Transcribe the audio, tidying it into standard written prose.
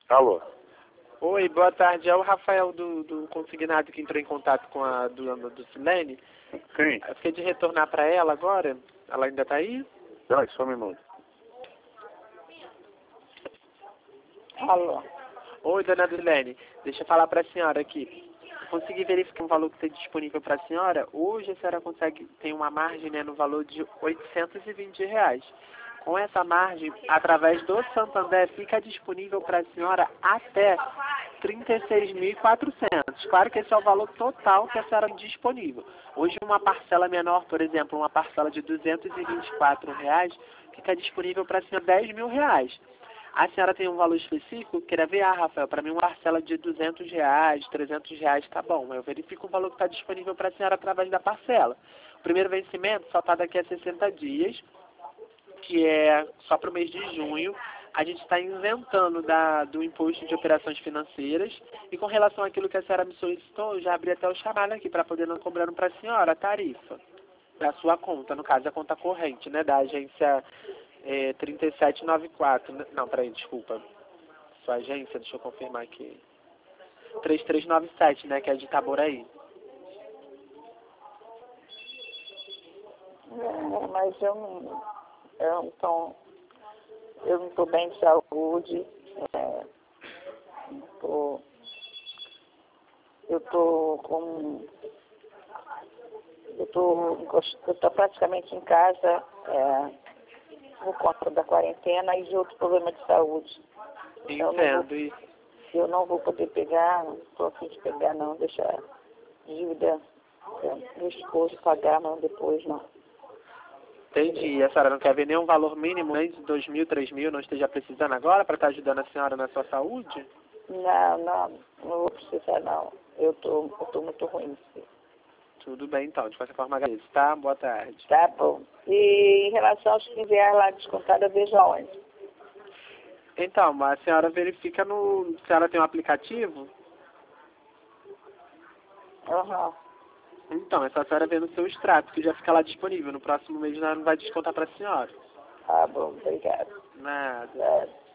Alô? Oi, boa tarde. É o Rafael do consignado que entrou em contato com a dona do Silene. Sim. Eu fiquei de retornar para ela agora. Ela ainda está aí? Não, só um minuto. Alô? Oi, dona Silene. Deixa eu falar para a senhora aqui. Consegui verificar o valor que está disponível para a senhora. Hoje a senhora tem uma margem, né, no valor de R$ 820. Com essa margem, através do Santander, fica disponível para a senhora até 36.400. Claro que esse é o valor total que a senhora tem disponível. Hoje uma parcela menor, por exemplo, uma parcela de R$ 224, fica disponível para a senhora R$ 10.000. A senhora tem um valor específico? Queira ver, Rafael, para mim uma parcela de R$ 200, R$ 300 tá bom. Eu verifico o valor que está disponível para a senhora através da parcela. O primeiro vencimento só está daqui a 60 dias, que é só para o mês de junho. A gente está isentando do imposto de operações financeiras. E com relação àquilo que a senhora me solicitou, eu já abri até o chamado aqui para poder não cobrando para a senhora a tarifa da sua conta, no caso a conta corrente, né, da agência 3794. Não, peraí, desculpa. Sua agência, deixa eu confirmar aqui. 3397, né, que é de Itaboraí. Mas eu não estou bem de saúde. Eu estou praticamente em casa por conta da quarentena e de outro problema de saúde. Entendo. Eu não vou poder pegar, não estou a fim de pegar não, deixar dívida meu esposo pagar não depois não. Entendi. E a senhora não quer ver nenhum valor mínimo, nem de 2.000, 3.000, não esteja precisando agora para estar ajudando a senhora na sua saúde? Não vou precisar não. Eu tô muito ruim. Tudo bem então, de qualquer forma agradeço, tá? Boa tarde. Tá bom. E em relação aos que vier lá descontado, eu vejo aonde? Então, a senhora verifica no... A senhora tem um aplicativo? Aham. Então, é só a senhora ver no seu extrato, que já fica lá disponível. No próximo mês já não vai descontar para a senhora. Tá bom, obrigado. Nada. É.